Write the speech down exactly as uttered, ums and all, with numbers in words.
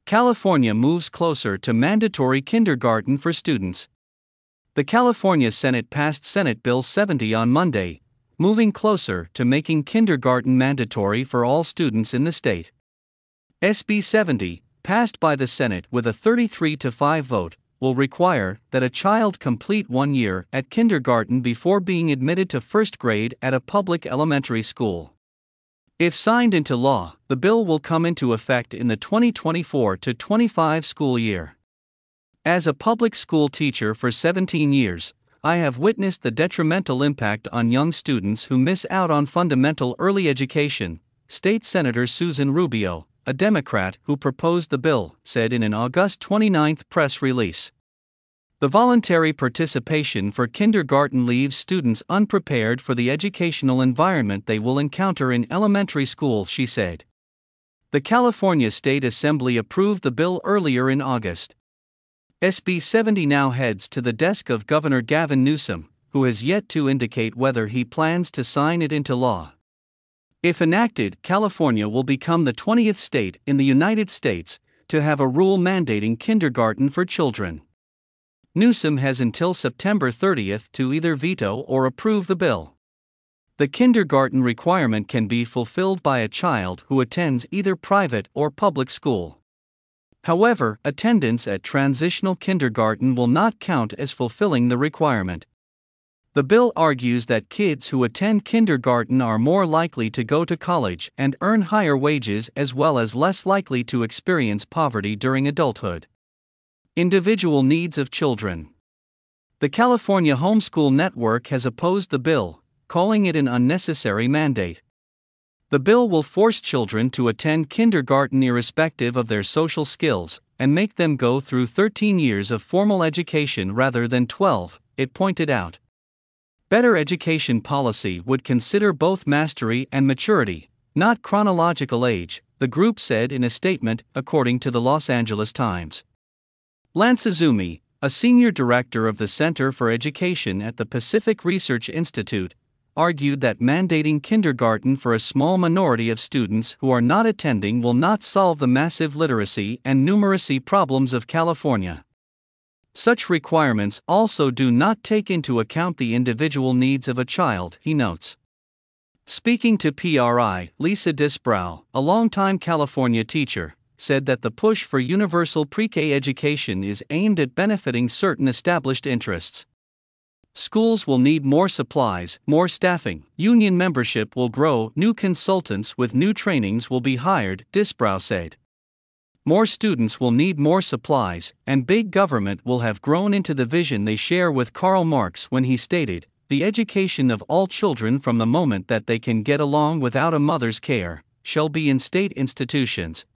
California moves closer to mandatory kindergarten for students. The California Senate passed Senate Bill seventy on Monday, moving closer to making kindergarten mandatory for all students in the state. S B seventy, passed by the Senate with a thirty-three to five vote, will require that a child complete one year at kindergarten before being admitted to first grade at a public elementary school. If signed into law, the bill will come into effect in the twenty twenty-four to twenty-five school year. As a public school teacher for seventeen years, I have witnessed the detrimental impact on young students who miss out on fundamental early education, State Senator Susan Rubio, a Democrat who proposed the bill, said in an August twenty-ninth press release. The voluntary participation for kindergarten leaves students unprepared for the educational environment they will encounter in elementary school, she said. The California State Assembly approved the bill earlier in August. S B seventy now heads to the desk of Governor Gavin Newsom, who has yet to indicate whether he plans to sign it into law. If enacted, California will become the twentieth state in the United States to have a rule mandating kindergarten for children. Newsom has until September thirtieth to either veto or approve the bill. The kindergarten requirement can be fulfilled by a child who attends either private or public school. However, attendance at transitional kindergarten will not count as fulfilling the requirement. The bill argues that kids who attend kindergarten are more likely to go to college and earn higher wages, as well as less likely to experience poverty during adulthood. Individual needs of children. The California Homeschool Network has opposed the bill, calling it an unnecessary mandate. The bill will force children to attend kindergarten irrespective of their social skills, and make them go through thirteen years of formal education rather than twelve, it pointed out. Better education policy would consider both mastery and maturity, not chronological age, the group said in a statement, according to the Los Angeles Times. Lance Azumi, a senior director of the Center for Education at the Pacific Research Institute, argued that mandating kindergarten for a small minority of students who are not attending will not solve the massive literacy and numeracy problems of California. Such requirements also do not take into account the individual needs of a child, he notes. Speaking to P R I, Lisa Disbrow, a longtime California teacher, said that the push for universal pre-K education is aimed at benefiting certain established interests. Schools will need more supplies, more staffing, union membership will grow, new consultants with new trainings will be hired, Disbrow said. More students will need more supplies, and big government will have grown into the vision they share with Karl Marx when he stated, "The education of all children from the moment that they can get along without a mother's care, shall be in state institutions,